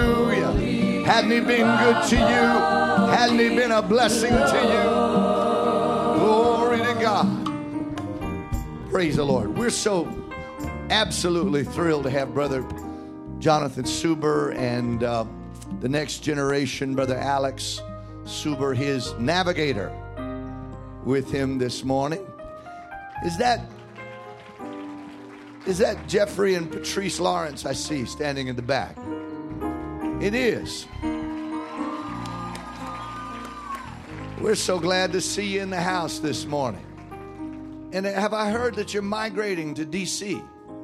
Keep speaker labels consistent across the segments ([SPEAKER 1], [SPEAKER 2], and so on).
[SPEAKER 1] Hallelujah. Hadn't he been good to you? Hadn't he been a blessing to you? Glory to God. Praise the Lord. We're so absolutely thrilled to have Brother Jonathan Suber and the next generation, Brother Alex Suber, his navigator, with him this morning. Is that Jeffrey and Patrice Lawrence I see standing in the back? It is. We're so glad to see you in the house this morning. And have I heard that you're migrating to D.C.?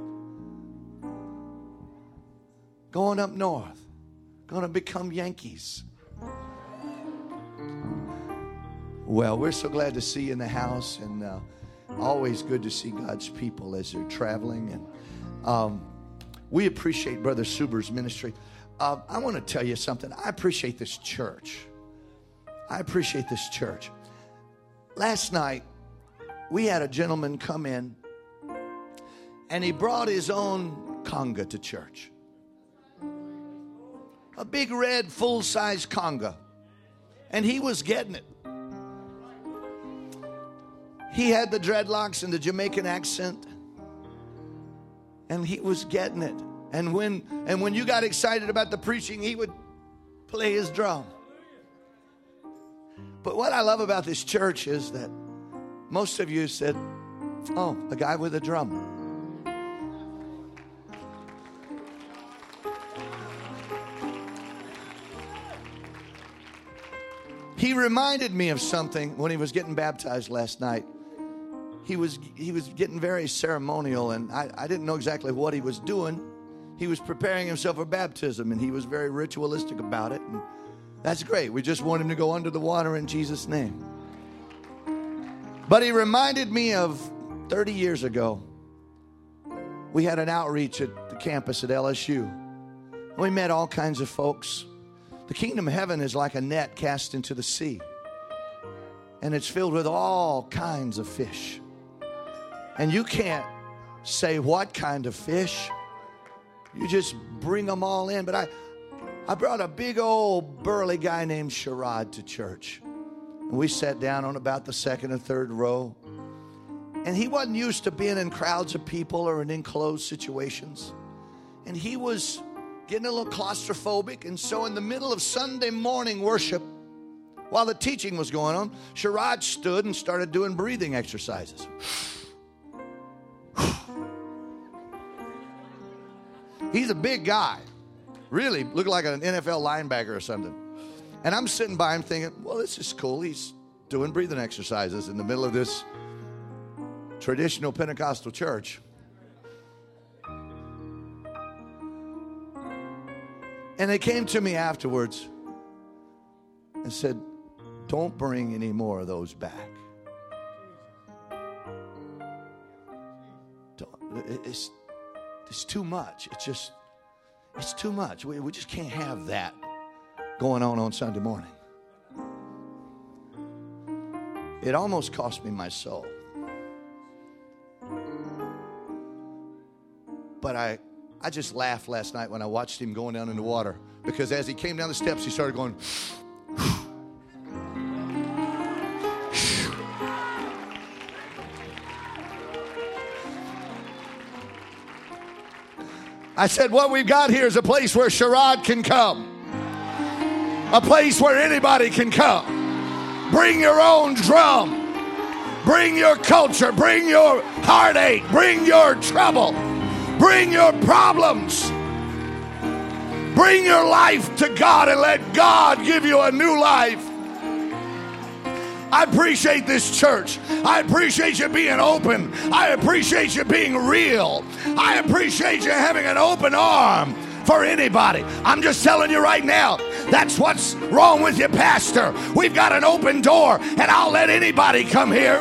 [SPEAKER 1] Going up north. Going to become Yankees. Well, we're so glad to see you in the house, and always good to see God's people as they're traveling. And we appreciate Brother Suber's ministry. I want to tell you something. I appreciate this church. I appreciate this church. Last night, we had a gentleman come in, and he brought his own conga to church. A big red full-size conga. And he was getting it. He had the dreadlocks and the Jamaican accent. And he was getting it. And when you got excited about the preaching, he would play his drum. But what I love about this church is that most of you said, oh, a guy with a drum. He reminded me of something when he was getting baptized last night. He was getting very ceremonial, and I didn't know exactly what he was doing. He was preparing himself for baptism, and he was very ritualistic about it. And that's great. We just want him to go under the water in Jesus' name. But he reminded me of 30 years ago. We had an outreach at the campus at LSU. We met all kinds of folks. The kingdom of heaven is like a net cast into the sea. And it's filled with all kinds of fish. And you can't say what kind of fish. You just bring them all in. But I brought a big old burly guy named Sherrod to church. And we sat down on about the second or third row. And he wasn't used to being in crowds of people or in enclosed situations. And he was getting a little claustrophobic. And so in the middle of Sunday morning worship, while the teaching was going on, Sherrod stood and started doing breathing exercises. He's a big guy. Really looked like an NFL linebacker or something. And I'm sitting by him thinking, well, this is cool. He's doing breathing exercises in the middle of this traditional Pentecostal church. And they came to me afterwards and said, don't bring any more of those back. It's too much. It's too much. We just can't have that going on Sunday morning. It almost cost me my soul. But I just laughed last night when I watched him going down in the water, because as he came down the steps, he started going. I said, what we've got here is a place where Sherrod can come. A place where anybody can come. Bring your own drum. Bring your culture. Bring your heartache. Bring your trouble. Bring your problems. Bring your life to God and let God give you a new life. I appreciate this church. I appreciate you being open. I appreciate you being real. I appreciate you having an open arm for anybody. I'm just telling you right now, that's what's wrong with you, Pastor. We've got an open door, and I'll let anybody come here.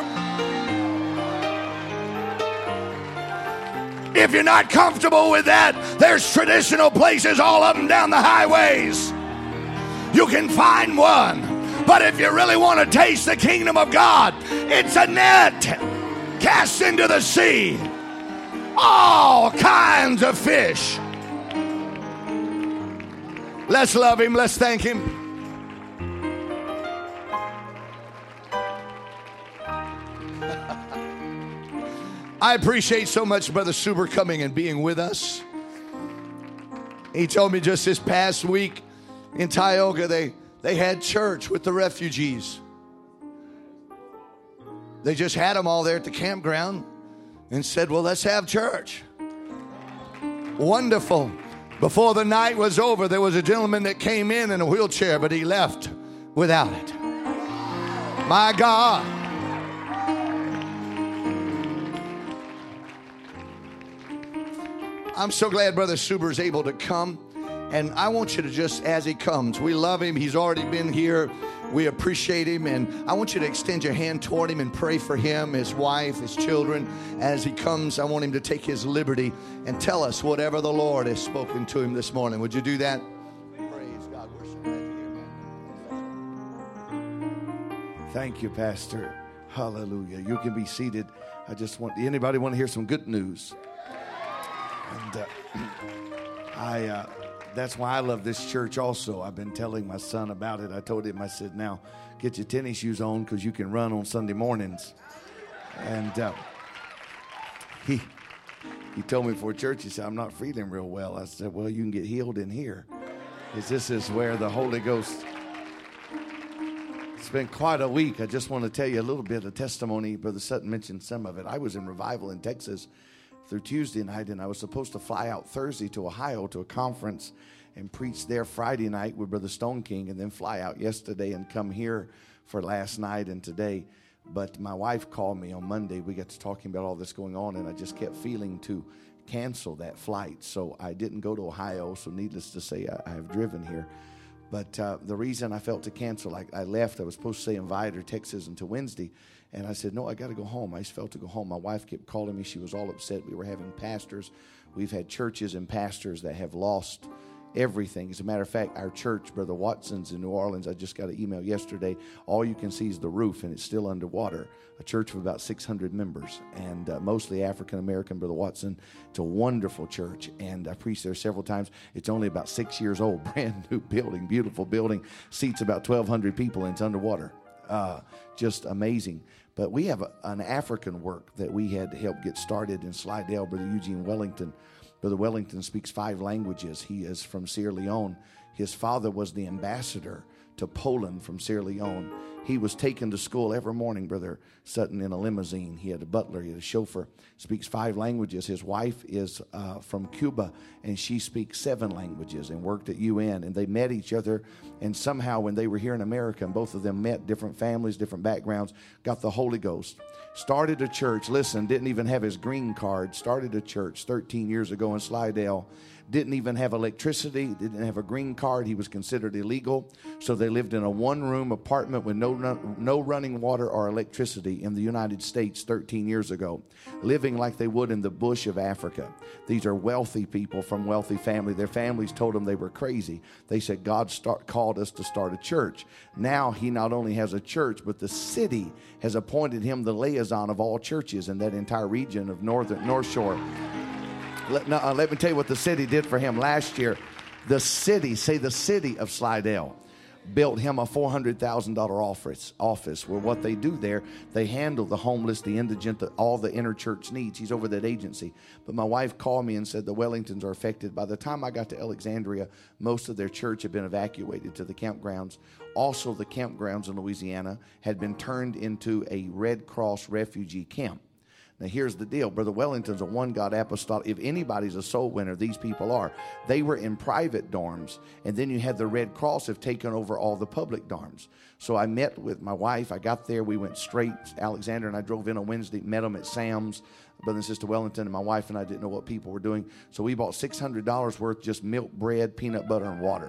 [SPEAKER 1] If you're not comfortable with that, there's traditional places all up and down the highways. You can find one. But if you really want to taste the kingdom of God, it's a net cast into the sea. All kinds of fish. Let's love him. Let's thank him. I appreciate so much Brother Suber coming and being with us. He told me just this past week in Tioga, they had church with the refugees. They just had them all there at the campground and said, well, let's have church. Wonderful. Before the night was over, there was a gentleman that came in a wheelchair, but he left without it. My God. I'm so glad Brother Suber is able to come. And I want you to just, as he comes, we love him. He's already been here. We appreciate him. And I want you to extend your hand toward him and pray for him, his wife, his children. As he comes, I want him to take his liberty and tell us whatever the Lord has spoken to him this morning. Would you do that? Praise God. We're so glad you're here, man.
[SPEAKER 2] Thank you, Pastor. Hallelujah. You can be seated. Anybody want to hear some good news? And that's why I love this church also. I've been telling my son about it. I told him, I said, now get your tennis shoes on because you can run on Sunday mornings. And he told me before church, he said, I'm not feeling real well. I said, well, you can get healed in here. Because this is where the Holy Ghost. It's been quite a week. I just want to tell you a little bit of testimony. Brother Sutton mentioned some of it. I was in revival in Texas through Tuesday night, and I was supposed to fly out Thursday to Ohio to a conference and preach there Friday night with Brother Stone King, and then fly out yesterday and come here for last night and today. But my wife called me on Monday. We got to talking about all this going on, and I just kept feeling to cancel that flight. So I didn't go to Ohio, so needless to say, I have driven here. But the reason I felt to cancel, I left. I was supposed to stay in Vidor, Texas until Wednesday. And I said, no, I got to go home. I just felt to go home. My wife kept calling me. She was all upset. We were having pastors. We've had churches and pastors that have lost everything. As a matter of fact, our church, Brother Watson's in New Orleans, I just got an email yesterday. All you can see is the roof, and it's still underwater. A church of about 600 members, and mostly African-American, Brother Watson. It's a wonderful church, and I preached there several times. It's only about 6 years old, brand new building, beautiful building. Seats about 1,200 people, and it's underwater. Just amazing. But we have an African work that we had helped get started in Slidell, Brother Eugene Wellington. Brother Wellington speaks 5 languages. He is from Sierra Leone. His father was the ambassador to Poland from Sierra Leone. He was taken to school every morning, Brother Sutton, in a limousine. He had a butler, he had a chauffeur, speaks 5 languages. His wife is from Cuba, and she speaks 7 languages and worked at UN. And they met each other, and somehow when they were here in America, and both of them met, different families, different backgrounds, got the Holy Ghost. Started a church, listen, didn't even have his green card, started a church 13 years ago in Slidell. Didn't even have electricity, didn't have a green card. He was considered illegal. So they lived in a 1-room apartment with no running water or electricity in the United States 13 years ago, living like they would in the bush of Africa. These are wealthy people from wealthy families. Their families told them they were crazy. They said, God called us to start a church. Now he not only has a church, but the city has appointed him the liaison of all churches in that entire region of North Shore. Let me tell you what the city did for him last year. The city of Slidell built him a $400,000 office where what they do there, they handle the homeless, the indigent, all the inner church needs. He's over that agency. But my wife called me and said the Wellingtons are affected. By the time I got to Alexandria, most of their church had been evacuated to the campgrounds. Also, the campgrounds in Louisiana had been turned into a Red Cross refugee camp. Now, here's the deal. Brother Wellington's a one-God apostolic. If anybody's a soul winner, these people are. They were in private dorms, and then you had the Red Cross have taken over all the public dorms. So I met with my wife. I got there. We went straight. Alexander and I drove in on Wednesday, met them at Sam's. Brother and Sister Wellington and my wife and I didn't know what people were doing. So we bought $600 worth, just milk, bread, peanut butter, and water.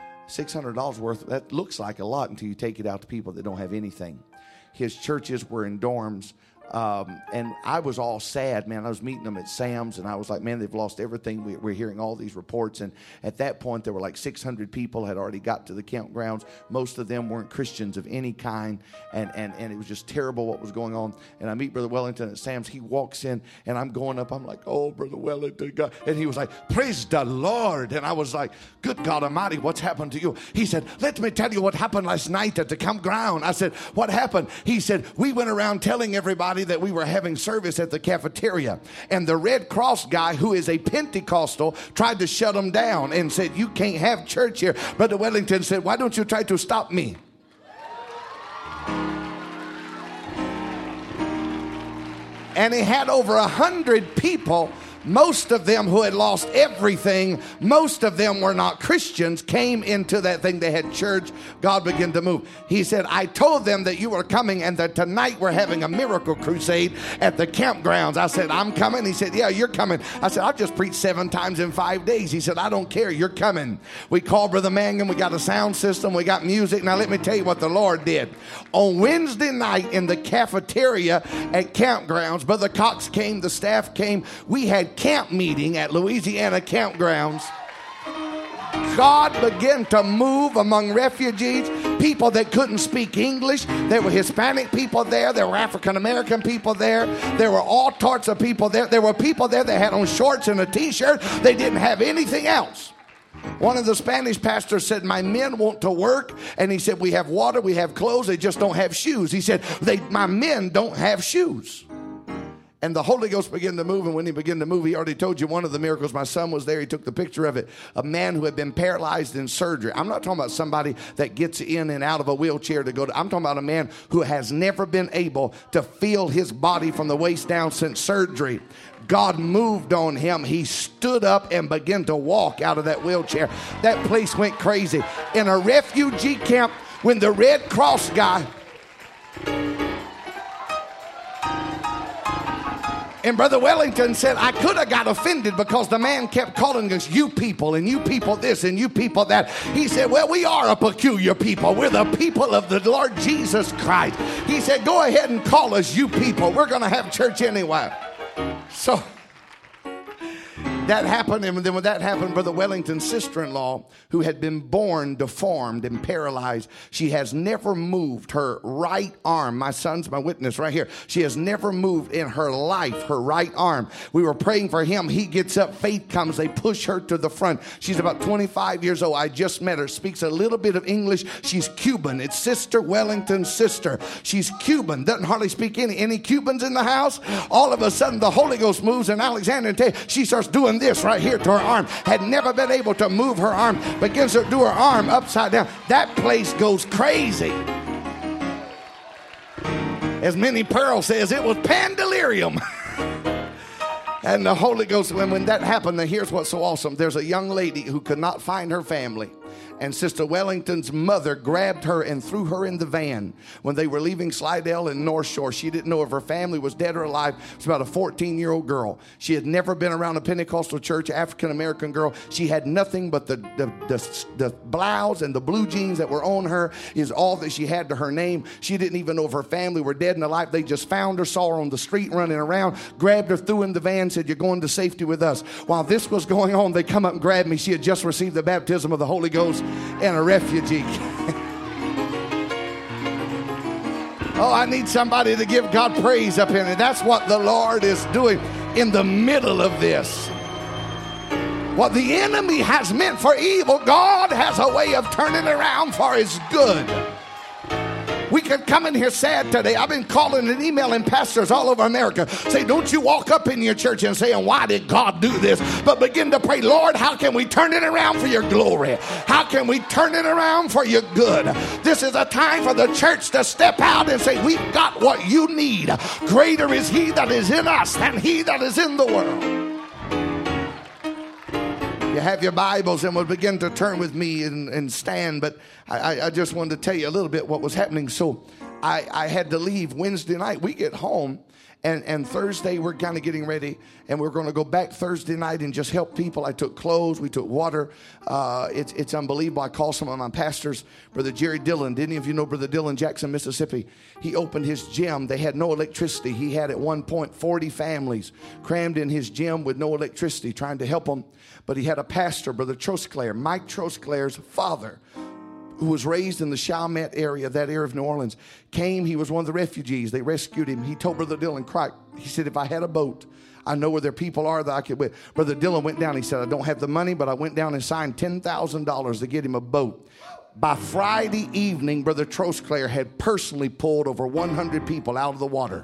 [SPEAKER 2] $600 worth, that looks like a lot until you take it out to people that don't have anything. His churches were in dorms. And I was all sad, man. I was meeting them at Sam's, and I was like, man, they've lost everything. We're hearing all these reports. And at that point, there were like 600 people had already got to the campgrounds. Most of them weren't Christians of any kind. And it was just terrible what was going on. And I meet Brother Wellington at Sam's. He walks in, and I'm going up. I'm like, oh, Brother Wellington. God. And he was like, praise the Lord. And I was like, good God Almighty, what's happened to you? He said, let me tell you what happened last night at the campground. I said, what happened? He said, we went around telling everybody that we were having service at the cafeteria, and the Red Cross guy, who is a Pentecostal, tried to shut them down and said, you can't have church here. Brother Wellington said, why don't you try to stop me? And he had over 100 people, most of them who had lost everything, most of them were not Christians, came into that thing. They had church. God began to move. He said, I told them that you were coming and that tonight we're having a miracle crusade at the campgrounds. I said, I'm coming. He said, yeah, you're coming. I said, I've just preached 7 times in 5 days. He said, I don't care. You're coming. We called Brother Mangum. We got a sound system. We got music. Now let me tell you what the Lord did. On Wednesday night in the cafeteria at campgrounds, Brother Cox came, the staff came. We had camp meeting at Louisiana campgrounds. God began to move among refugees, people that couldn't speak English. There were Hispanic people there. There were African American people there. There were all sorts of people there. There were people there that had on shorts and a t-shirt. They didn't have anything else. One of the Spanish pastors said, my men want to work. And he said, we have water, we have clothes, they just don't have shoes. He said, my men don't have shoes. And the Holy Ghost began to move, and when he began to move, he already told you one of the miracles. My son was there. He took the picture of it. A man who had been paralyzed in surgery. I'm not talking about somebody that gets in and out of a wheelchair to go to. I'm talking about a man who has never been able to feel his body from the waist down since surgery. God moved on him. He stood up and began to walk out of that wheelchair. That place went crazy. In a refugee camp, when the Red Cross guy... And Brother Wellington said, I could have got offended because the man kept calling us you people and you people this and you people that. He said, well, we are a peculiar people. We're the people of the Lord Jesus Christ. He said, go ahead and call us you people. We're going to have church anyway. So that happened, and then when that happened, Brother Wellington's sister-in-law, who had been born deformed and paralyzed, she has never moved her right arm. My son's my witness right here. She has never moved in her life her right arm. We were praying for him. He gets up. Faith comes. They push her to the front. She's about 25 years old. I just met her. Speaks a little bit of English. She's Cuban. It's Sister Wellington's sister. She's Cuban. Doesn't hardly speak any Cubans in the house. All of a sudden, the Holy Ghost moves, and Alexandria, she starts doing this right here to her arm. Had never been able to move her arm. Begins to do her arm upside down. That place goes crazy. As Minnie Pearl says, it was pandalirium. And the Holy Ghost, when that happened, here's what's so awesome. There's a young lady who could not find her family. And Sister Wellington's mother grabbed her and threw her in the van when they were leaving Slidell and North Shore. She didn't know if her family was dead or alive. It was about a 14-year-old girl. She had never been around a Pentecostal church, African-American girl. She had nothing but the blouse and the blue jeans that were on her is all that she had to her name. She didn't even know if her family were dead and alive. They just found her, saw her on the street running around, grabbed her, threw in the van, said, you're going to safety with us. While this was going on, they come up and grabbed me. She had just received the baptism of the Holy Ghost in a refugee. Oh, I need somebody to give God praise up in it. That's what the Lord is doing in the middle of this. What the enemy has meant for evil, God has a way of turning around for his good. We could come in here sad today. I've been calling and emailing pastors all over America. Say, don't you walk up in your church and say, why did God do this? But begin to pray, Lord, how can we turn it around for your glory? How can we turn it around for your good? This is a time for the church to step out and say, we've got what you need. Greater is he that is in us than he that is in the world. You have your Bibles and we'll begin to turn with me and stand. But I just wanted to tell you a little bit what was happening. So I had to leave Wednesday night. We get home And Thursday, we're kind of getting ready, and we're going to go back Thursday night and just help people. I took clothes. We took water. It's unbelievable. I called some of my pastors. Brother Jerry Dillon. Did any of you know Brother Dillon, Jackson, Mississippi? He opened his gym. They had no electricity. He had at one point 40 families crammed in his gym with no electricity, trying to help them. But he had a pastor, Brother Trosclair, Mike Trosclair's father, who was raised in the Chalmette area, that area of New Orleans, came. He was one of the refugees. They rescued him. He told Brother Dillon, he said, if I had a boat, I know where their people are that I could. Brother Dillon went down. He said, I don't have the money, but I went down and signed $10,000 to get him a boat. By Friday evening, Brother Trosclair had personally pulled over 100 people out of the water.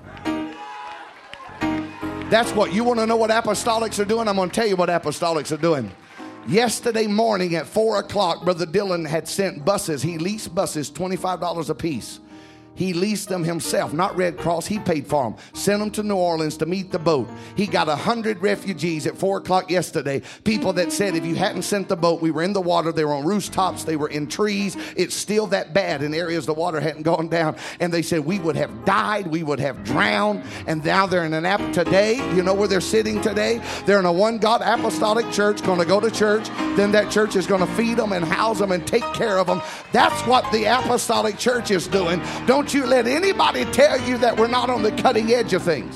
[SPEAKER 2] That's what, you want to know what apostolics are doing? I'm going to tell you what apostolics are doing. Yesterday morning at 4 o'clock, Brother Dillon had sent buses. He leased buses, $25 a piece. He leased them himself, not Red Cross. He paid for them. Sent them to New Orleans to meet the boat. He got 100 refugees at 4 o'clock yesterday. People that said if you hadn't sent the boat, we were in the water. They were on rooftops. They were in trees. It's still that bad in areas the water hadn't gone down. And they said we would have died. We would have drowned. And now they're in an app today. You know where they're sitting today? They're in a one God apostolic church, going to go to church. Then that church is going to feed them and house them and take care of them. That's what the apostolic church is doing. Don't you let anybody tell you that we're not on the cutting edge of things.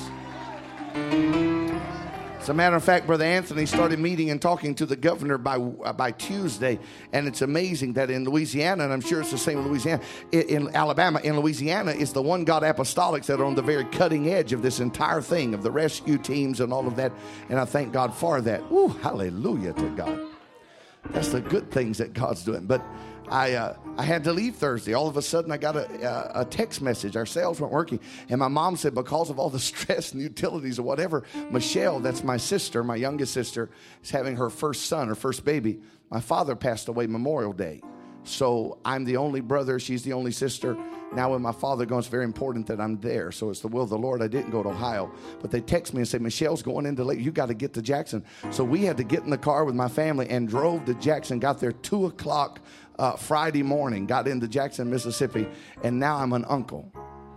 [SPEAKER 2] As a matter of fact, Brother Anthony started meeting and talking to the governor by Tuesday, and it's amazing that in Louisiana, and I'm sure it's the same in Louisiana, in Alabama, in Louisiana, it's the one God apostolics that are on the very cutting edge of this entire thing, of the rescue teams and all of that, and I thank God for that. Woo, hallelujah to God. That's the good things that God's doing. But I had to leave Thursday. All of a sudden, I got a text message. Our sales weren't working. And my mom said, because of all the stress and utilities or whatever, Michelle, that's my sister, my youngest sister, is having her first son, her first baby. My father passed away Memorial Day. So I'm the only brother. She's the only sister. Now when my father goes, it's very important that I'm there. So it's the will of the Lord. I didn't go to Ohio. But they text me and say, Michelle's going into late. You got to get to Jackson. So we had to get in the car with my family and drove to Jackson. Got there 2 o'clock Friday morning. Got into Jackson, Mississippi. And now I'm an uncle.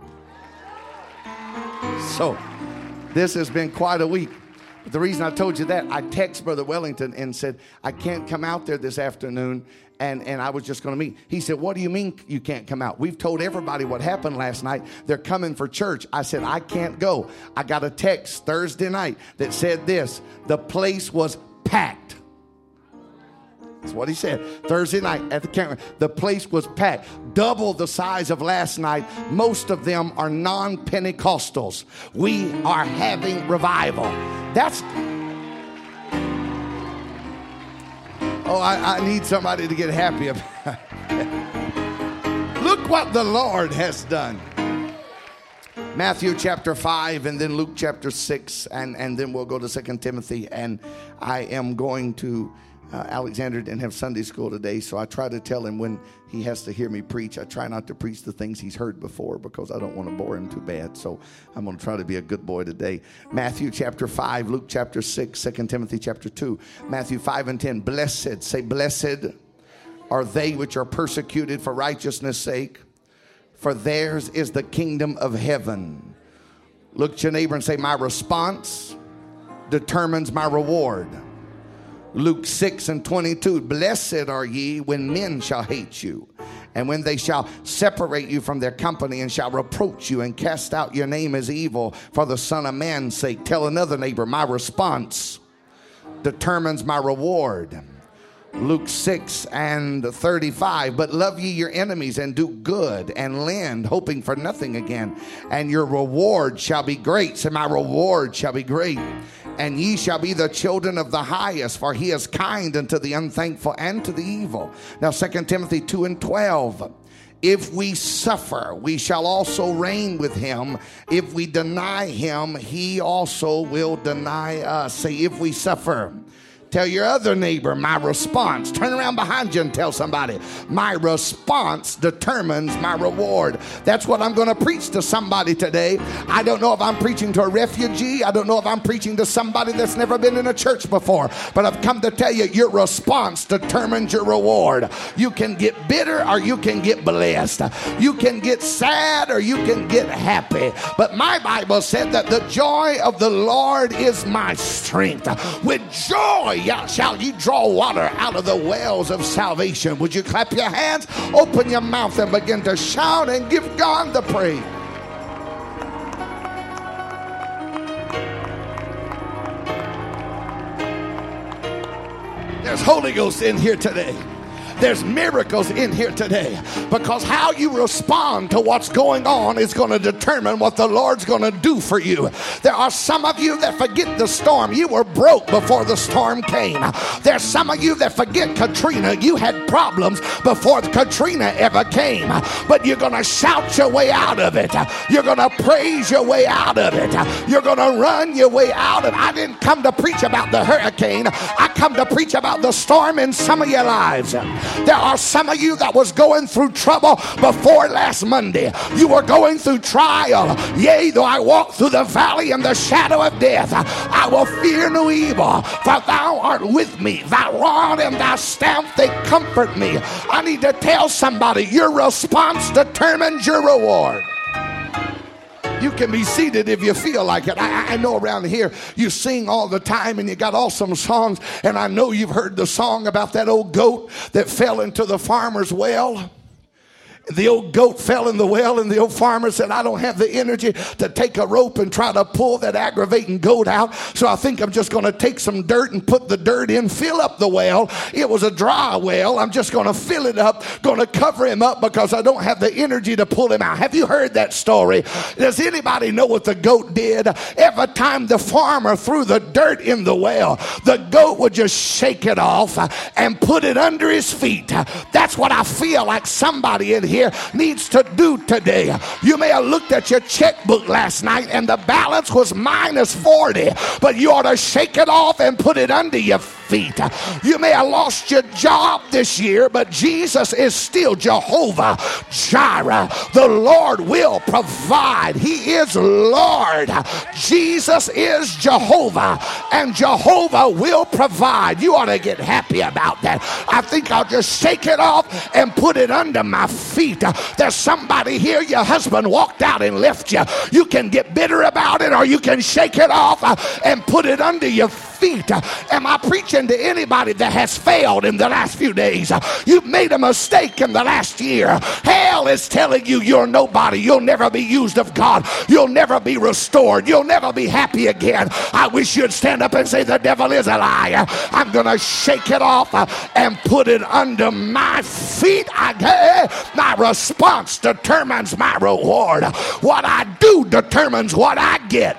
[SPEAKER 2] So this has been quite a week. But the reason I told you that, I texted Brother Wellington and said, I can't come out there this afternoon. And I was just going to meet. He said, what do you mean you can't come out? We've told everybody what happened last night. They're coming for church. I said, I can't go. I got a text Thursday night that said this: the place was packed. That's what he said. Thursday night at the camera, the place was packed. Double the size of last night. Most of them are non-Pentecostals. We are having revival. That's... Oh, I need somebody to get happy about. Look what the Lord has done. Matthew chapter 5 and then Luke chapter 6 and then we'll go to 2 Timothy. And I am going to... Alexander didn't have Sunday school today, so I try to tell him when he has to hear me preach. I try not to preach the things he's heard before because I don't want to bore him too bad. So I'm going to try to be a good boy today. Matthew chapter 5, Luke chapter 6, 2 Timothy chapter 2, Matthew 5 and 10. Blessed, say blessed are they which are persecuted for righteousness' sake, for theirs is the kingdom of heaven. Look at your neighbor and say, my response determines my reward. Luke 6 and 22, blessed are ye when men shall hate you, and when they shall separate you from their company, and shall reproach you, and cast out your name as evil for the Son of Man's sake. Tell another neighbor, my response determines my reward. Luke 6 and 35, but love ye your enemies, and do good, and lend, hoping for nothing again, and your reward shall be great. Say, my reward shall be great. And ye shall be the children of the highest, for he is kind unto the unthankful and to the evil. Now 2 Timothy 2 and 12. If we suffer, we shall also reign with him. If we deny him, he also will deny us. Say, if we suffer. Tell your other neighbor, my response. Turn around behind you and tell somebody, my response determines my reward. That's what I'm going to preach to somebody today. I don't know if I'm preaching to a refugee. I don't know if I'm preaching to somebody that's never been in a church before. But I've come to tell you, your response determines your reward. You can get bitter or you can get blessed. You can get sad or you can get happy. But my Bible said that the joy of the Lord is my strength. With joy shall ye draw water out of the wells of salvation. Would you clap your hands, open your mouth, and begin to shout and give God the praise? There's Holy Ghost in here today. There's miracles in here today, because how you respond to what's going on is going to determine what the Lord's going to do for you. There are some of you that forget the storm. You were broke before the storm came. There's some of you that forget Katrina. You had problems before Katrina ever came, but you're going to shout your way out of it. You're going to praise your way out of it. You're going to run your way out of it. I didn't come to preach about the hurricane. I come to preach about the storm in some of your lives. There are some of you that was going through trouble before last Monday. You were going through trial. Yea, though I walk through the valley and the shadow of death, I will fear no evil, for thou art with me. Thy rod and thy staff, they comfort me. I need to tell somebody, your response determines your reward. You can be seated if you feel like it. I know around here you sing all the time and you got awesome songs. And I know you've heard the song about that old goat that fell into the farmer's well. The old goat fell in the well, and the old farmer said, I don't have the energy to take a rope and try to pull that aggravating goat out, so I think I'm just going to take some dirt and put the dirt in, fill up the well. It was a dry well. I'm just going to fill it up, going to cover him up because I don't have the energy to pull him out. Have you heard that story? Does anybody know what the goat did? Every time the farmer threw the dirt in the well, the goat would just shake it off and put it under his feet. That's what I feel like somebody in here needs to do today. You may have looked at your checkbook last night and the balance was minus 40, but you ought to shake it off and put it under your feet. You may have lost your job this year, but Jesus is still Jehovah Jireh. The Lord will provide. He is Lord. Jesus is Jehovah, and Jehovah will provide. You ought to get happy about that. I think I'll just shake it off and put it under my feet. There's somebody here, your husband walked out and left you. You can get bitter about it, or you can shake it off and put it under your feet. Am I preaching to anybody that has failed in the last few days? You've made a mistake in the last year. Hell is telling you you're nobody. You'll never be used of God. You'll never be restored. You'll never be happy again. I wish you'd stand up and say, the devil is a liar. I'm going to shake it off and put it under my feet. My response determines my reward. What I do determines what I get.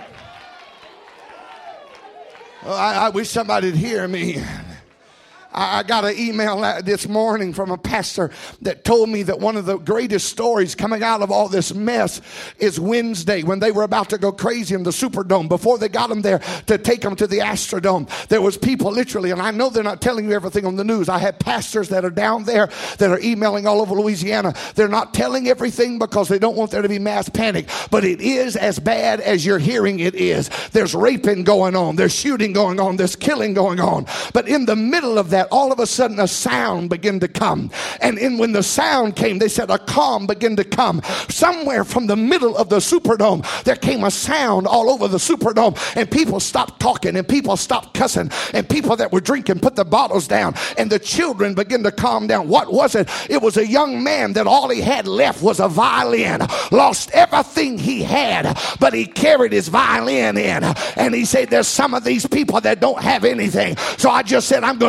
[SPEAKER 2] Oh, I wish somebody'd hear me. I got an email this morning from a pastor that told me that one of the greatest stories coming out of all this mess is Wednesday, when they were about to go crazy in the Superdome. Before they got them there to take them to the Astrodome, there was people literally, and I know they're not telling you everything on the news. I have pastors that are down there that are emailing all over Louisiana. They're not telling everything because they don't want there to be mass panic, but it is as bad as you're hearing it is. There's raping going on. There's shooting going on. There's killing going on. But in the middle of that, all of a sudden a sound began to come. And when the sound came, they said a calm began to come. Somewhere from the middle of the Superdome, there came a sound all over the Superdome, and people stopped talking, and people stopped cussing, and people that were drinking put the bottles down, and the children began to calm down. What was it? It was a young man that all he had left was a violin. Lost everything he had, but he carried his violin in. And he said, there's some of these people that don't have anything. So I just said, I'm going to give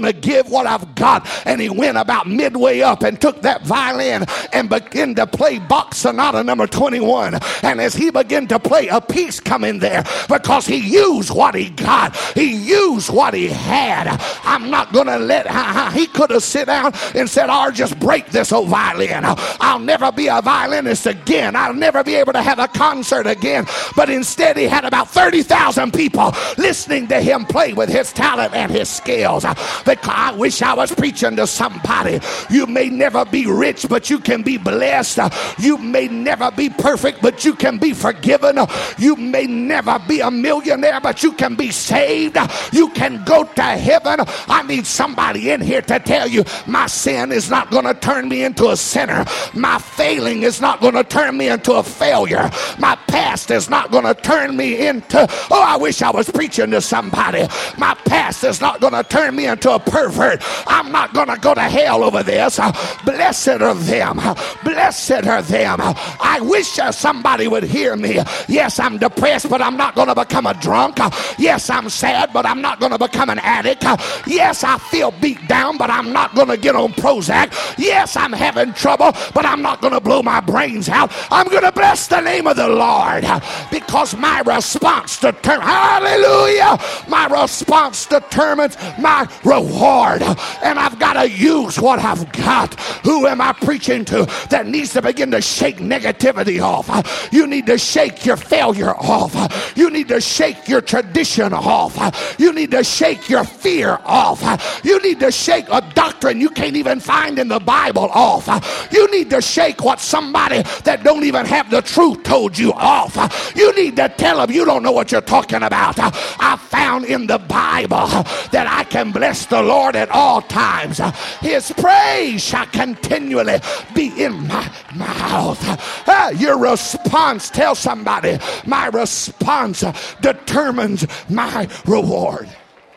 [SPEAKER 2] with what I've got. And he went about midway up and took that violin and began to play Bach Sonata number 21. And as he began to play, a peace come in there because he used what he got. He used what he had. I'm not going to let, he could have sit down and said, "I'll just break this old violin. I'll never be a violinist again. I'll never be able to have a concert again." But instead, he had about 30,000 people listening to him play with his talent and his skills. Because I wish I was preaching to somebody. You may never be rich, but you can be blessed. You may never be perfect, but you can be forgiven. You may never be a millionaire, but you can be saved. You can go to heaven. I need somebody in here to tell you, my sin is not going to turn me into a sinner. My failing is not going to turn me into a failure. My past is not going to turn me into, oh, I wish I was preaching to somebody. My past is not going to turn me into a pervert. I'm not going to go to hell over this. Blessed are them. Blessed are them. I wish somebody would hear me. Yes, I'm depressed, but I'm not going to become a drunk. Yes, I'm sad, but I'm not going to become an addict. Yes, I feel beat down, but I'm not going to get on Prozac. Yes, I'm having trouble, but I'm not going to blow my brains out. I'm going to bless the name of the Lord because my response determines, hallelujah, my response determines my reward. And I've got to use what I've got. Who am I preaching to that needs to begin to shake negativity off? You need to shake your failure off. You need to shake your tradition off. You need to shake your fear off. You need to shake a doctrine you can't even find in the Bible off. You need to shake what somebody that don't even have the truth told you off. You need to tell them you don't know what you're talking about. I found in the Bible that I can bless the Lord at all times. His praise shall continually be in my mouth. Your response, tell somebody, my response determines my reward.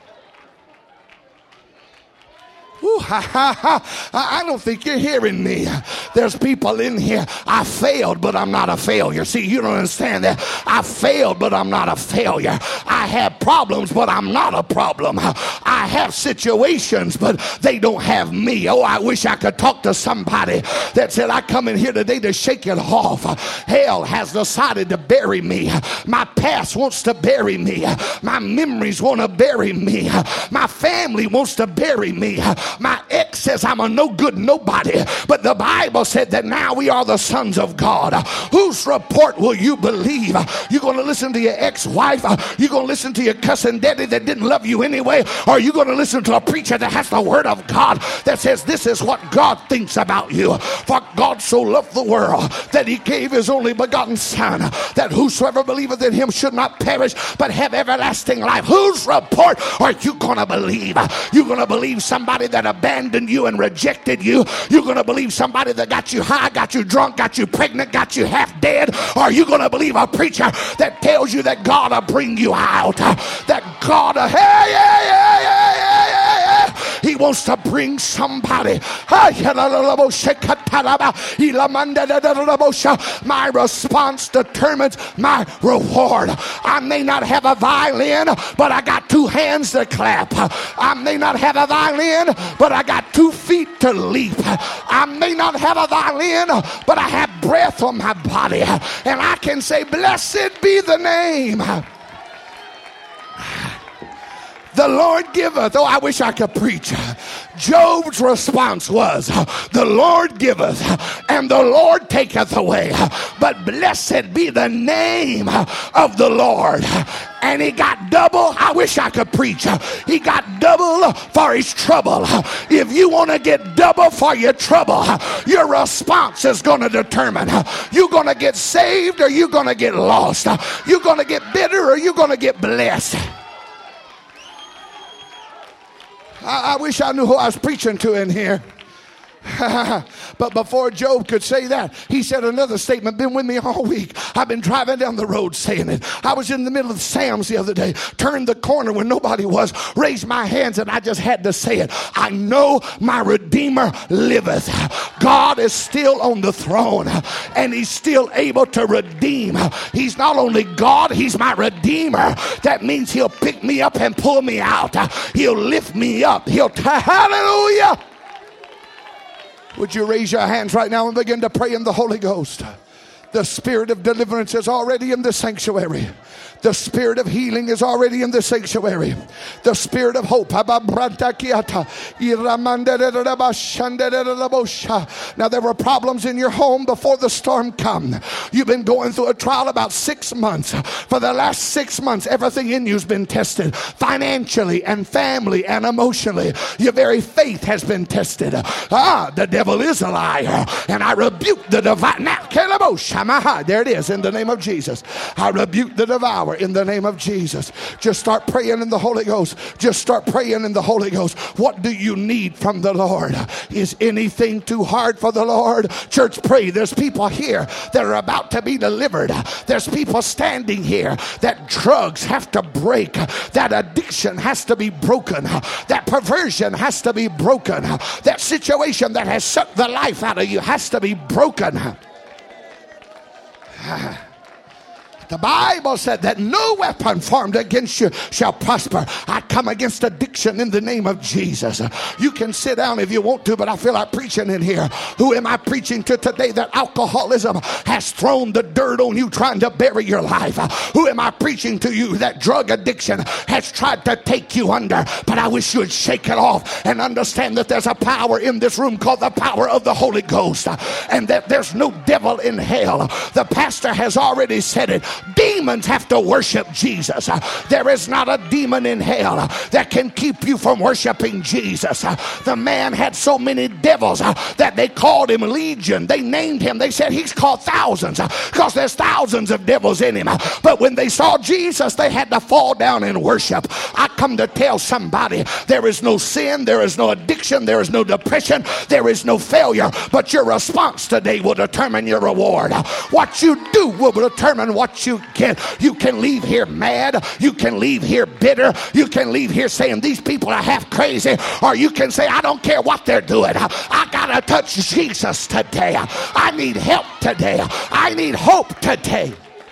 [SPEAKER 2] Ooh, I don't think you're hearing me. There's people in here. I failed, but I'm not a failure. See, you don't understand that. I failed, but I'm not a failure. I have problems, but I'm not a problem. I have situations, but they don't have me. Oh, I wish I could talk to somebody that said, I come in here today to shake it off. Hell has decided to bury me. My past wants to bury me. My memories want to bury me. My family wants to bury me. My ex says I'm a no good nobody, but the Bible said that now we are the sons of God. Whose report will you believe? You going to listen to your ex-wife? You going to listen to your cousin daddy that didn't love you anyway? Or are you going to listen to a preacher that has the word of God that says this is what God thinks about you? For God so loved the world that he gave his only begotten son, that whosoever believeth in him should not perish but have everlasting life. Whose report are you going to believe? You're going to believe somebody that abandoned you and rejected you? You're going to believe somebody that got you high, got you drunk, got you pregnant, got you half dead? Or are you going to believe a preacher that tells you that God will bring you out? That God, he wants to bring somebody. My response determines my reward. I may not have a violin, but I got two hands to clap. I may not have a violin, but I got 2 feet to leap. I may not have a violin, but I have breath on my body. And I can say, blessed be the name. The Lord giveth. Oh, I wish I could preach. Job's response was, the Lord giveth and the Lord taketh away. But blessed be the name of the Lord. And he got double. I wish I could preach. He got double for his trouble. If you want to get double for your trouble, your response is going to determine you're going to get saved or you're going to get lost. You're going to get bitter or you're going to get blessed. I wish I knew who I was preaching to in here. But before Job could say that, he said another statement, been with me all week. I've been driving down the road saying it. I was in the middle of Sam's the other day, turned the corner when nobody was, raised my hands, and I just had to say it. I know my Redeemer liveth. God is still on the throne, and he's still able to redeem. He's not only God, he's my Redeemer. That means he'll pick me up and pull me out. He'll lift me up. Hallelujah. Would you raise your hands right now and begin to pray in the Holy Ghost? The spirit of deliverance is already in the sanctuary. The spirit of healing is already in the sanctuary. The spirit of hope. Now there were problems in your home before the storm come. You've been going through a trial about 6 months. For the last 6 months, everything in you's been tested. Financially and family and emotionally. Your very faith has been tested. The devil is a liar. And I rebuke the devourer. Now, there it is in the name of Jesus. I rebuke the devourer in the name of Jesus. Just start praying in the Holy Ghost. Just start praying in the Holy Ghost. What do you need from the Lord? Is anything too hard for the Lord? Church, pray. There's people here that are about to be delivered. There's people standing here that drugs have to break. That addiction has to be broken. That perversion has to be broken. That situation that has sucked the life out of you has to be broken. The Bible said that no weapon formed against you shall prosper. I come against addiction in the name of Jesus. You can sit down if you want to, but I feel like preaching in here. Who am I preaching to today? That alcoholism has thrown the dirt on you trying to bury your life. Who am I preaching to you? That drug addiction has tried to take you under, but I wish you would shake it off and understand that there's a power in this room called the power of the Holy Ghost, and that there's no devil in hell. The pastor has already said it. Demons have to worship Jesus. There is not a demon in hell that can keep you from worshiping Jesus. The man had so many devils that they called him Legion. They named him. They said he's called thousands because there's thousands of devils in him. But when they saw Jesus, they had to fall down and worship. I come to tell somebody there is no sin, there is no addiction, there is no depression, there is no failure. But your response today will determine your reward. What you do will determine what you get. You can leave here mad. You can leave here bitter. You can leave here saying these people are half crazy. Or you can say, I don't care what they're doing. I gotta touch Jesus today. I need help today. I need hope today.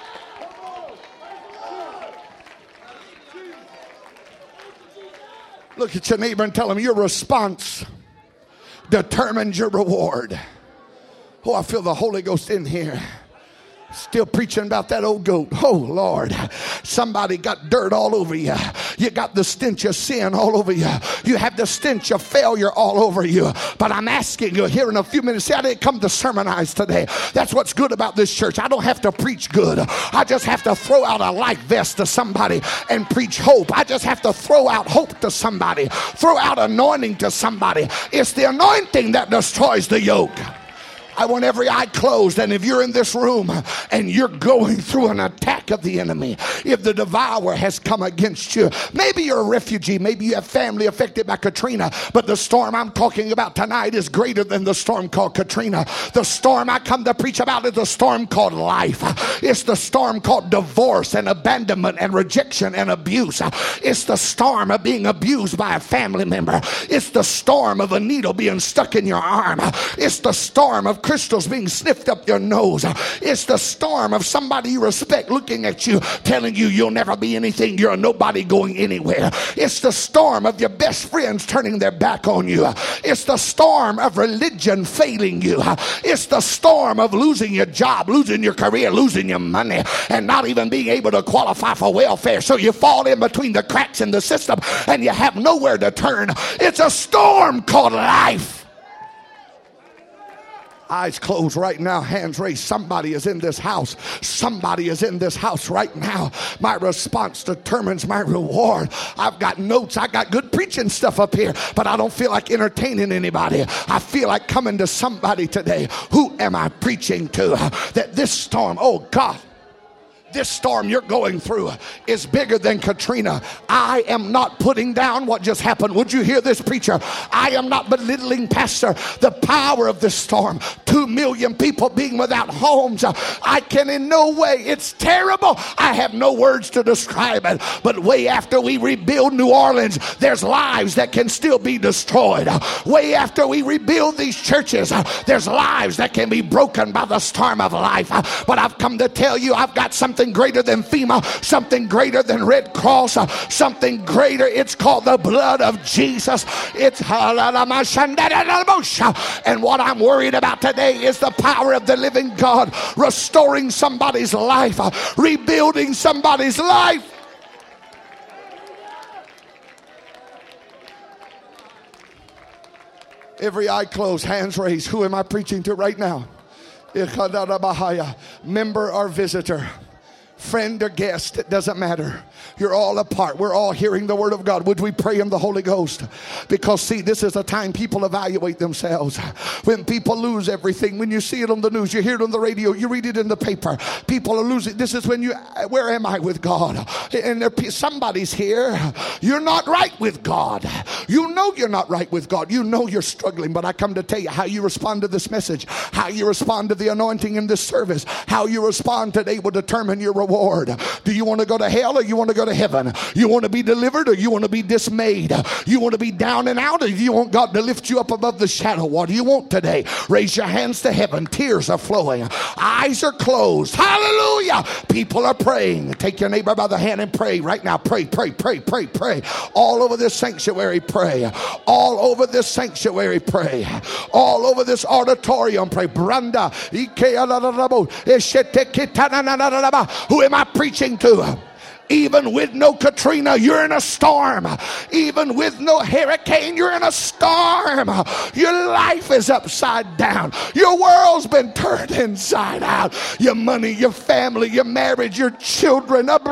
[SPEAKER 2] Look at your neighbor and tell him your response determines your reward. Oh, I feel the Holy Ghost in here. Still preaching about that old goat. Oh, Lord. Somebody got dirt all over you. You got the stench of sin all over you. You have the stench of failure all over you. But I'm asking you here in a few minutes. See, I didn't come to sermonize today. That's what's good about this church. I don't have to preach good. I just have to throw out a life vest to somebody and preach hope. I just have to throw out hope to somebody. Throw out anointing to somebody. It's the anointing that destroys the yoke. I want every eye closed, and if you're in this room and you're going through an attack of the enemy, if the devourer has come against you, maybe you're a refugee, maybe you have family affected by Katrina, but the storm I'm talking about tonight is greater than the storm called Katrina. The storm I come to preach about is the storm called life. It's the storm called divorce and abandonment and rejection and abuse. It's the storm of being abused by a family member. It's the storm of a needle being stuck in your arm. It's the storm of crystals being sniffed up your nose. It's the storm of somebody you respect looking at you, telling you you'll never be anything, you're a nobody going anywhere. It's the storm of your best friends turning their back on you. It's the storm of religion failing you. It's the storm of losing your job, losing your career, losing your money, and not even being able to qualify for welfare. So you fall in between the cracks in the system and you have nowhere to turn. It's a storm called life. Eyes closed right now, hands raised. Somebody is in this house. Somebody is in this house right now. My response determines my reward. I've got notes. I got good preaching stuff up here, but I don't feel like entertaining anybody. I feel like coming to somebody today. Who am I preaching to? That this storm, oh God, This storm you're going through is bigger than Katrina. I am not putting down what just happened. Would you hear this, preacher? I am not belittling, pastor, the power of this storm. 2 million people being without homes. I can in no way, it's terrible. I have no words to describe it. But way after we rebuild New Orleans, there's lives that can still be destroyed. Way after we rebuild these churches, there's lives that can be broken by the storm of life. But I've come to tell you, I've got something greater than FEMA, something greater than Red Cross, something greater. It's called the blood of Jesus. It's and what I'm worried about today is the power of the living God restoring somebody's life, rebuilding somebody's life. Every eye closed, hands raised. Who am I preaching to right now? Member or visitor, friend or guest, it doesn't matter. You're all a part. We're all hearing the word of God. Would we pray in the Holy Ghost? Because see, this is a time people evaluate themselves. When people lose everything, when you see it on the news, you hear it on the radio, you read it in the paper, people are losing. This is when you, where am I with God? And somebody's here, you're not right with God. You know you're not right with God. You know you're struggling, but I come to tell you how you respond to this message, how you respond to the anointing in this service, how you respond today will determine your reward. Do you want to go to hell or you want to go to heaven? You want to be delivered or you want to be dismayed? You want to be down and out or you want God to lift you up above the shadow? What do you want today? Raise your hands to heaven. Tears are flowing. Eyes are closed. Hallelujah. People are praying. Take your neighbor by the hand and pray right now. Pray, pray, pray, pray, pray. All over this sanctuary, pray. All over this sanctuary, pray. All over this auditorium, pray. Branda. Who am I preaching to? Even with no Katrina, you're in a storm. Even with no hurricane, you're in a storm. Your life is upside down. Your world's been turned inside out. Your money, your family, your marriage, your children. In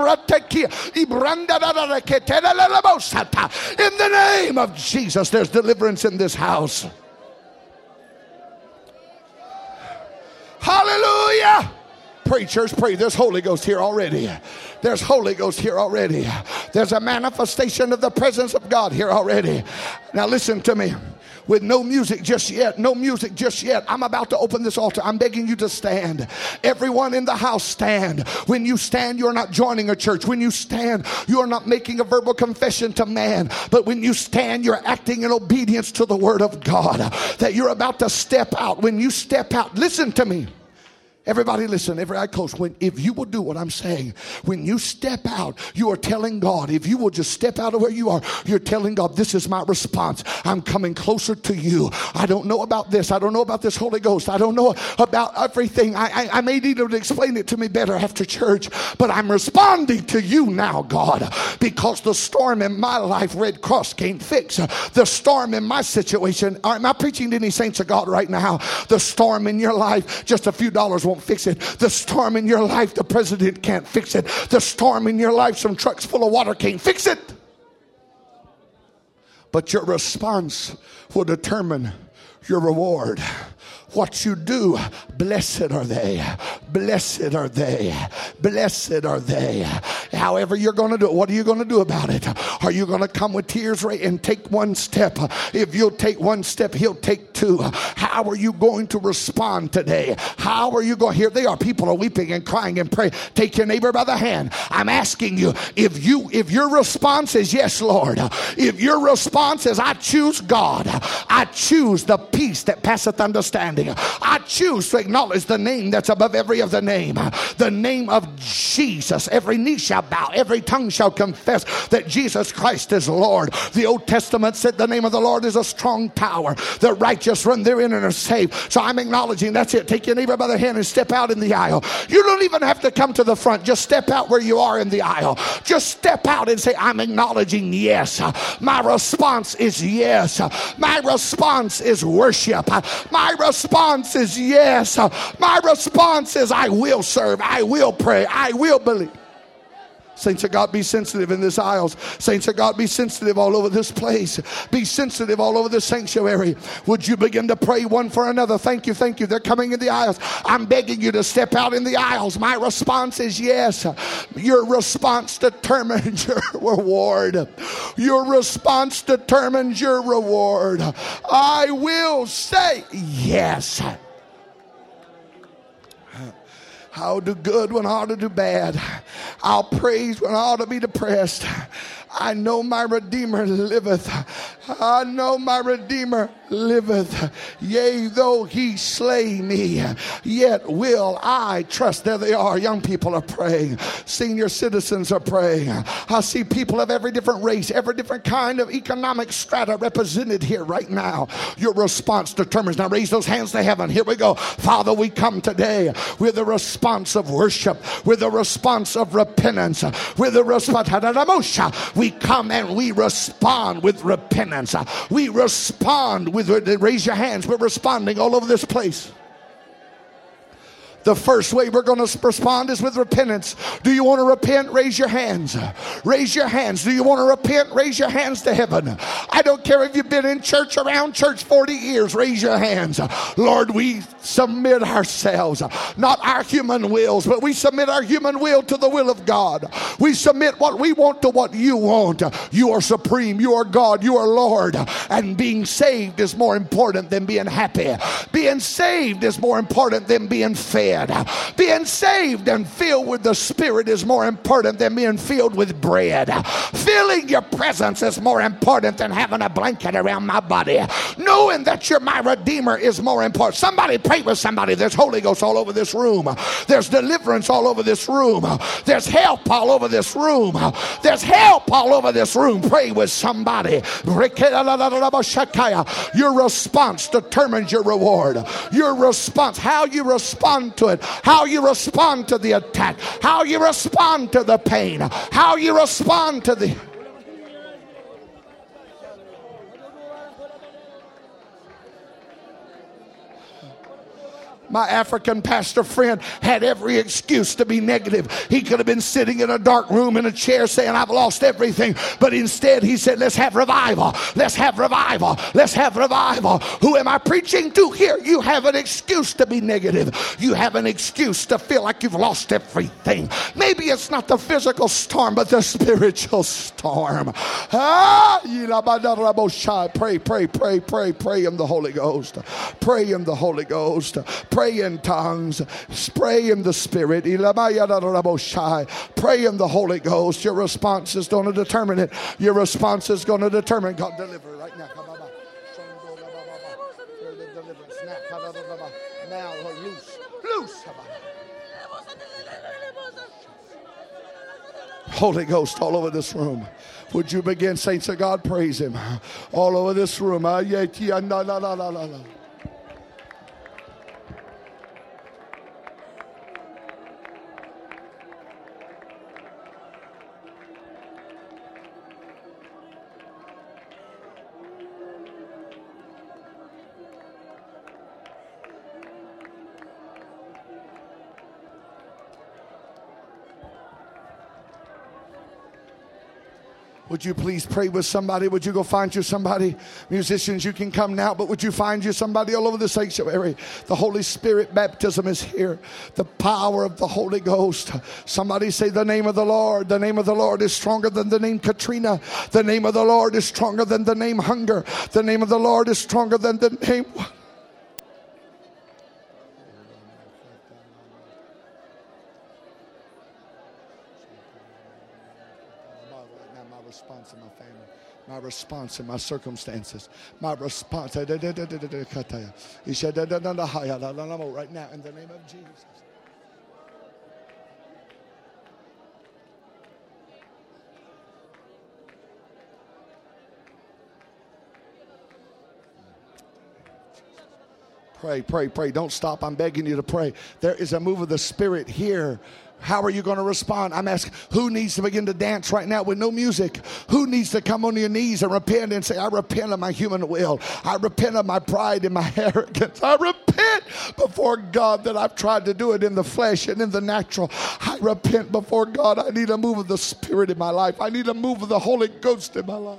[SPEAKER 2] the name of Jesus, there's deliverance in this house. Hallelujah. Pray, church, pray. There's Holy Ghost here already. There's Holy Ghost here already. There's a manifestation of the presence of God here already. Now listen to me. With no music just yet, no music just yet, I'm about to open this altar. I'm begging you to stand. Everyone in the house, stand. When you stand, you're not joining a church. When you stand, you're not making a verbal confession to man. But when you stand, you're acting in obedience to the word of God. That you're about to step out. When you step out, listen to me. Everybody listen, every eye closed. If you will do what I'm saying, when you step out, you are telling God, if you will just step out of where you are, you're telling God, this is my response. I'm coming closer to you. I don't know about this. I don't know about this Holy Ghost. I don't know about everything. I may need to explain it to me better after church, but I'm responding to you now, God, because the storm in my life, Red Cross can't fix. The storm in my situation, am I preaching to any saints of God right now? The storm in your life, just a few dollars won't fix it. The storm in your life, the president can't fix it. The storm in your life, some trucks full of water can't fix it. But your response will determine your reward. What you do, blessed are they. Blessed are they. Blessed are they. However you're going to do it, what are you going to do about it? Are you going to come with tears and take one step? If you'll take one step, he'll take two. How are you going to respond today? How are you going? Here they are. People are weeping and crying and praying. Take your neighbor by the hand. I'm asking you, if your response is yes, Lord. If your response is I choose God. I choose the peace that passeth understanding. I choose to acknowledge the name that's above every other name. The name of Jesus. Every knee shall bow. Every tongue shall confess that Jesus Christ is Lord. The Old Testament said the name of the Lord is a strong tower. The righteous run therein and are saved. So I'm acknowledging that's it. Take your neighbor by the hand and step out in the aisle. You don't even have to come to the front. Just step out where you are in the aisle. Just step out and say, I'm acknowledging yes. My response is yes. My response is worship. My response is yes. My response is I will serve. I will pray. I will believe. Saints of God, be sensitive in this aisles. Saints of God, be sensitive all over this place. Be sensitive all over the sanctuary. Would you begin to pray one for another? Thank you, thank you. They're coming in the aisles. I'm begging you to step out in the aisles. My response is yes. Your response determines your reward. Your response determines your reward. I will say yes. I'll do good when I ought to do bad. I'll praise when I ought to be depressed. I know my Redeemer liveth. I know my Redeemer liveth. Yea, though he slay me, yet will I trust. There they are. Young people are praying. Senior citizens are praying. I see people of every different race, every different kind of economic strata represented here right now. Your response determines. Now raise those hands to heaven. Here we go. Father, we come today with a response of worship, with a response of repentance, with a response. We come and we respond with repentance. We respond with, raise your hands. We're responding all over this place. The first way we're going to respond is with repentance. Do you want to repent? Raise your hands. Raise your hands. Do you want to repent? Raise your hands to heaven. I don't care if you've been in church, around church 40 years. Raise your hands. Lord, we submit ourselves. Not our human wills, but we submit our human will to the will of God. We submit what we want to what you want. You are supreme. You are God. You are Lord. And being saved is more important than being happy. Being saved is more important than being fed. Being saved and filled with the Spirit is more important than being filled with bread. Feeling your presence is more important than having a blanket around my body. Knowing that you're my Redeemer is more important. Somebody pray with somebody. There's Holy Ghost all over this room. There's deliverance all over this room. There's help all over this room. There's help all over this room. Pray with somebody. Your response determines your reward. Your response, how you respond to it, how you respond to the attack, how you respond to the pain, how you respond to the... My African pastor friend had every excuse to be negative. He could have been sitting in a dark room in a chair saying, I've lost everything. But instead he said, let's have revival. Let's have revival. Let's have revival. Who am I preaching to here? You have an excuse to be negative. You have an excuse to feel like you've lost everything. Maybe it's not the physical storm, but the spiritual storm. Pray, pray, pray, pray, pray in the Holy Ghost. Pray in the Holy Ghost. Pray in tongues. Pray in the Spirit. Pray in the Holy Ghost. Your response is going to determine it. Your response is going to determine. God, deliver right now. Now, loose. Loose. Holy Ghost all over this room. Would you begin, saints of God, praise Him all over this room. Would you please pray with somebody? Would you go find you somebody? Musicians, you can come now, but would you find you somebody all over the sanctuary? The Holy Spirit baptism is here. The power of the Holy Ghost. Somebody say the name of the Lord. The name of the Lord is stronger than the name Katrina. The name of the Lord is stronger than the name hunger. The name of the Lord is stronger than the name... response in my family, my response in my circumstances, my response right now in the name of Jesus. Pray, pray, pray. Don't stop. I'm begging you to pray. There is a move of the Spirit here. How are you going to respond? I'm asking, who needs to begin to dance right now with no music? Who needs to come on your knees and repent and say, I repent of my human will. I repent of my pride and my arrogance. I repent before God that I've tried to do it in the flesh and in the natural. I repent before God. I need a move of the Spirit in my life. I need a move of the Holy Ghost in my life.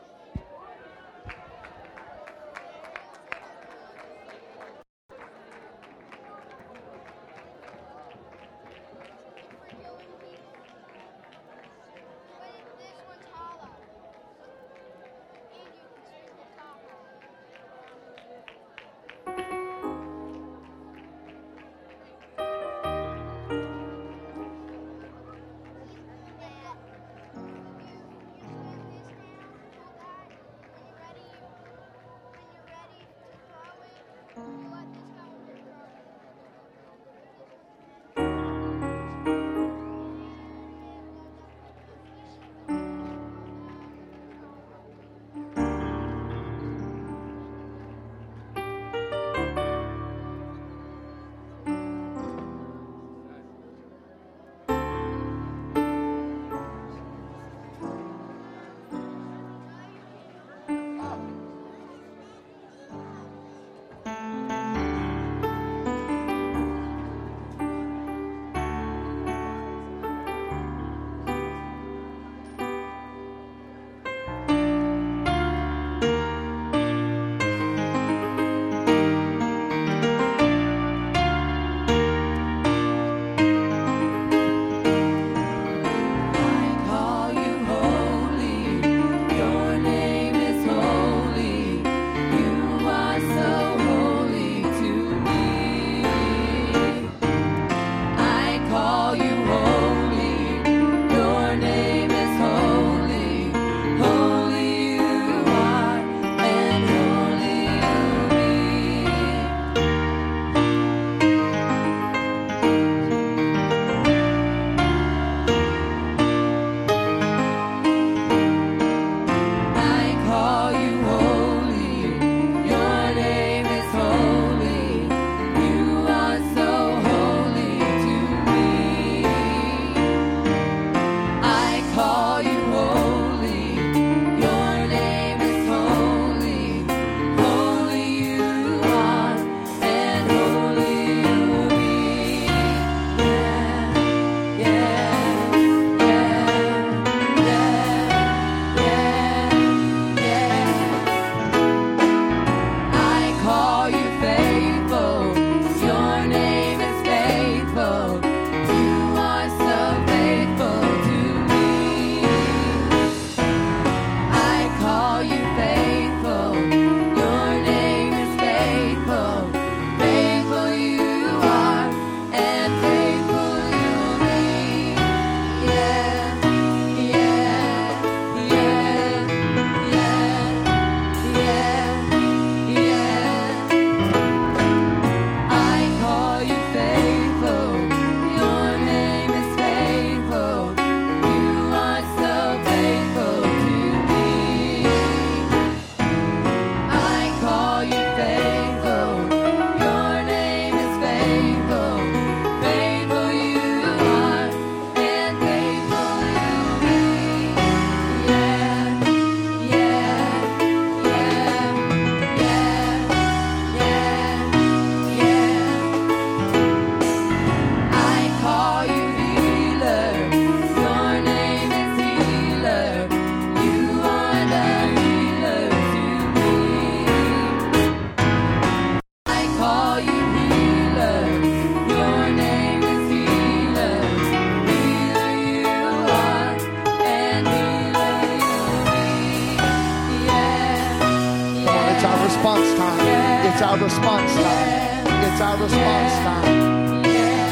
[SPEAKER 2] response time. It's our response time. It's our response time.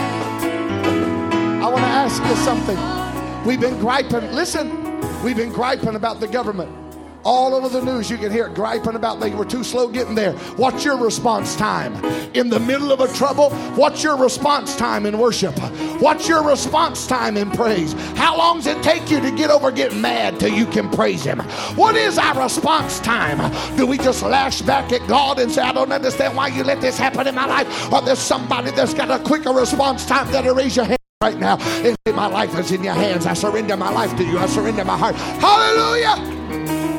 [SPEAKER 2] I want to ask you something. We've been griping. Listen, we've been griping about the government. All over the news, you can hear it griping about they were too slow getting there. What's your response time? In the middle of a trouble, what's your response time in worship? What's your response time in praise? How long does it take you to get over getting mad till you can praise Him? What is our response time? Do we just lash back at God and say, I don't understand why you let this happen in my life? Or there's somebody that's got a quicker response time that'll raise your hand? right now and say, my life is in your hands. I surrender my life to you. I surrender my heart. Hallelujah.